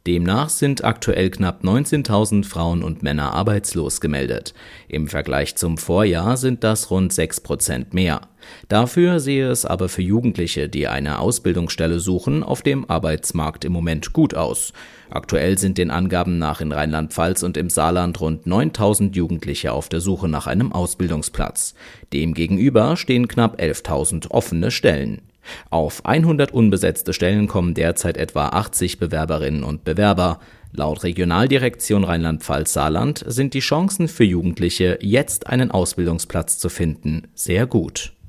Demnach sind aktuell knapp 19.000 Frauen und Männer arbeitslos gemeldet. Im Vergleich zum Vorjahr sind das rund 6% mehr. Dafür sehe es aber für Jugendliche, die eine Ausbildungsstelle suchen, auf dem Arbeitsmarkt im Moment gut aus. Aktuell sind den Angaben nach in Rheinland-Pfalz und im Saarland rund 9.000 Jugendliche auf der Suche nach einem Ausbildungsplatz. Demgegenüber stehen knapp 11.000 offene Stellen. Auf 100 unbesetzte Stellen kommen derzeit etwa 80 Bewerberinnen und Bewerber. Laut Regionaldirektion Rheinland-Pfalz-Saarland sind die Chancen für Jugendliche, jetzt einen Ausbildungsplatz zu finden, sehr gut.